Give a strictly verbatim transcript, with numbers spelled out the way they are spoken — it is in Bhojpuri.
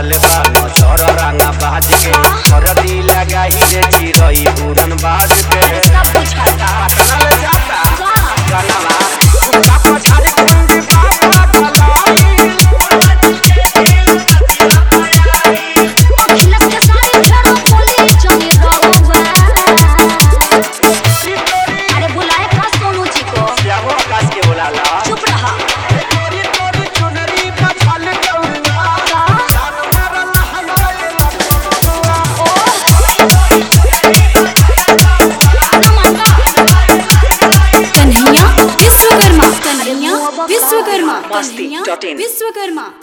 पड़ल बा मछोर रंगा बाज के सरदी लगाई रे चिरई पूरन बाज के सब कुछ खाता पटना ले जाता कनवा वाह बाप झारखंड बाबा कलाई अखिलत के सारी फेरो बोली चली रहुआ अरे बुलाए का सोनू जी को श्यामो आकाश के बुलाला चुप रहा तोरी तोरी चुनरी पछल कौआ का जान मारल हलवे कन्हैया विश्वकर्मा कन्हैया विश्वकर्मा मस्ती कन्हैया डॉट इन विश्वकर्मा।